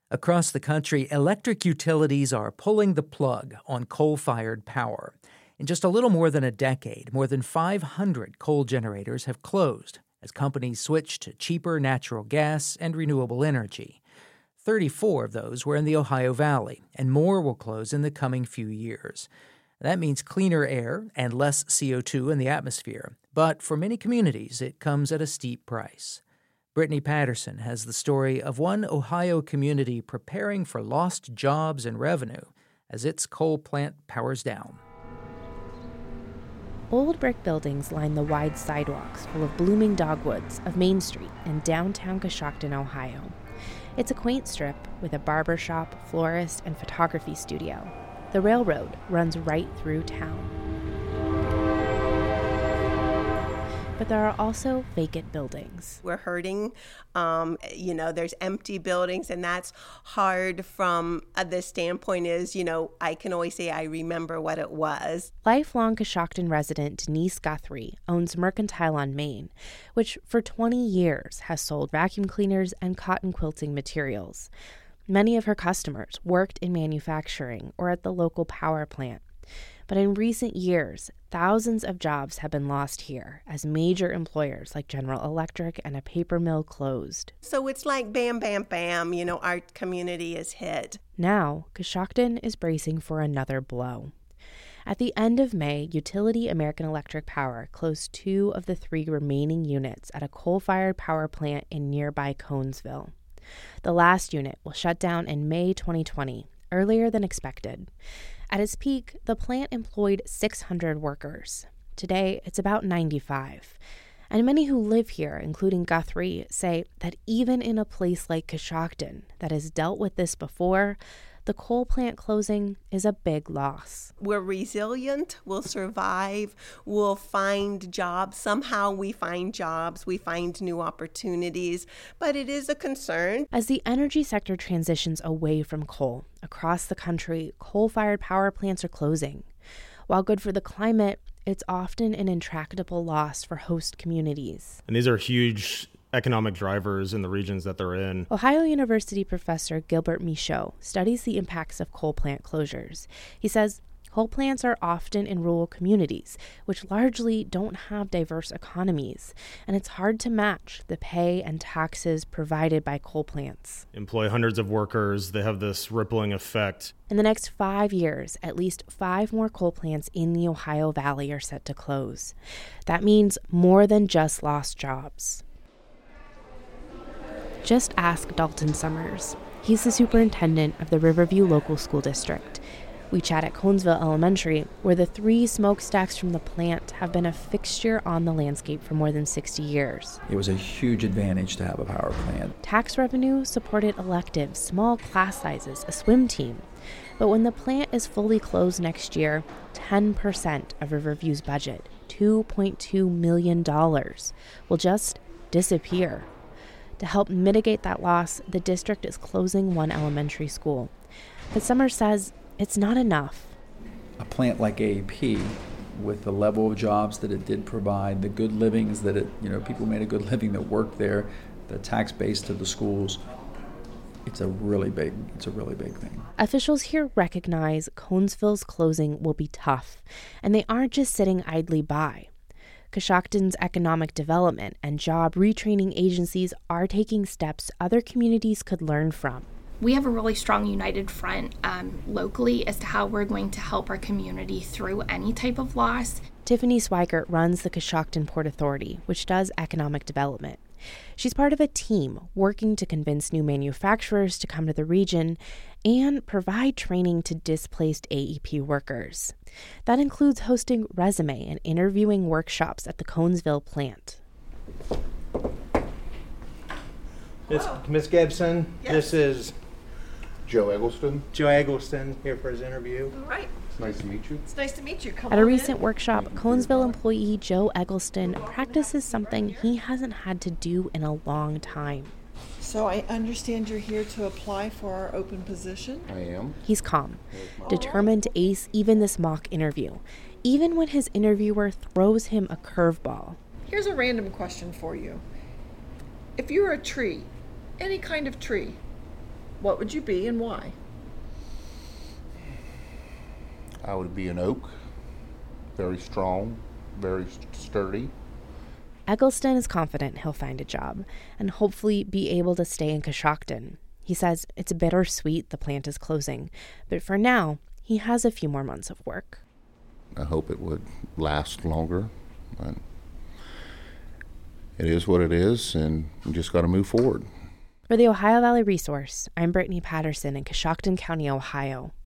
Across the country, electric utilities are pulling the plug on coal-fired power. In just a little more than a decade, more than 500 coal generators have closed as companies switch to cheaper natural gas and renewable energy. 34 of those were in the Ohio Valley, and more will close in the coming few years. That means cleaner air and less CO2 in the atmosphere, but for many communities, it comes at a steep price. Brittany Patterson has the story of one Ohio community preparing for lost jobs and revenue as its coal plant powers down. Old brick buildings line the wide sidewalks full of blooming dogwoods of Main Street in downtown Coshocton, Ohio. It's a quaint strip with a barber shop, florist, and photography studio. The railroad runs right through town. But there are also vacant buildings. We're hurting. There's empty buildings, and that's hard from the standpoint is, I can always say I remember what it was. Lifelong Coshocton resident Denise Guthrie owns Mercantile on Main, which for 20 years has sold vacuum cleaners and cotton quilting materials. Many of her customers worked in manufacturing or at the local power plant. But in recent years, thousands of jobs have been lost here as major employers like General Electric and a paper mill closed. So it's like bam, bam, bam, our community is hit. Now, Coshocton is bracing for another blow. At the end of May, utility American Electric Power closed 2 of the 3 remaining units at a coal-fired power plant in nearby Conesville. The last unit will shut down in May 2020, earlier than expected. At its peak, the plant employed 600 workers. Today, it's about 95. And many who live here, including Guthrie, say that even in a place like Coshocton that has dealt with this before, the coal plant closing is a big loss. We're resilient, we'll survive, we'll find jobs. Somehow we find jobs, we find new opportunities, but it is a concern. As the energy sector transitions away from coal, across the country, coal-fired power plants are closing. While good for the climate, it's often an intractable loss for host communities. And these are huge economic drivers in the regions that they're in. Ohio University professor Gilbert Michaud studies the impacts of coal plant closures. He says coal plants are often in rural communities, which largely don't have diverse economies, and it's hard to match the pay and taxes provided by coal plants. Employ hundreds of workers, they have this rippling effect. In the next 5 years, at least 5 more coal plants in the Ohio Valley are set to close. That means more than just lost jobs. Just ask Dalton Summers. He's the superintendent of the Riverview Local School District. We chat at Conesville Elementary, where the 3 smokestacks from the plant have been a fixture on the landscape for more than 60 years. It was a huge advantage to have a power plant. Tax revenue supported electives, small class sizes, a swim team. But when the plant is fully closed next year, 10% of Riverview's budget, $2.2 million, will just disappear. To help mitigate that loss, the district is closing 1 elementary school. But Summers says it's not enough. A plant like AEP, with the level of jobs that it did provide, the good livings that people made a good living that worked there, the tax base to the schools, it's a really big thing. Officials here recognize Conesville's closing will be tough, and they aren't just sitting idly by. Coshocton's economic development and job retraining agencies are taking steps other communities could learn from. We have a really strong united front locally as to how we're going to help our community through any type of loss. Tiffany Swigert runs the Coshocton Port Authority, which does economic development. She's part of a team working to convince new manufacturers to come to the region and provide training to displaced AEP workers. That includes hosting resume and interviewing workshops at the Conesville plant. Ms. Gibson, Yes. This is Joe Eggleston. Joe Eggleston here for his interview. All right. It's nice to meet you. It's nice to meet you. Come At a on recent in. workshop, Conesville employee Joe Eggleston practices something he hasn't had to do in a long time. So I understand you're here to apply for our open position? I am. He's calm, determined to ace even this mock interview, even when his interviewer throws him a curveball. Here's a random question for you. If you were a tree, any kind of tree, What would you be and why? I would be an oak, very strong, very sturdy. Eggleston is confident he'll find a job and hopefully be able to stay in Coshocton. He says it's bittersweet the plant is closing, but for now, he has a few more months of work. I hope it would last longer. But it is what it is, and we just got to move forward. For the Ohio Valley Resource, I'm Brittany Patterson in Coshocton County, Ohio,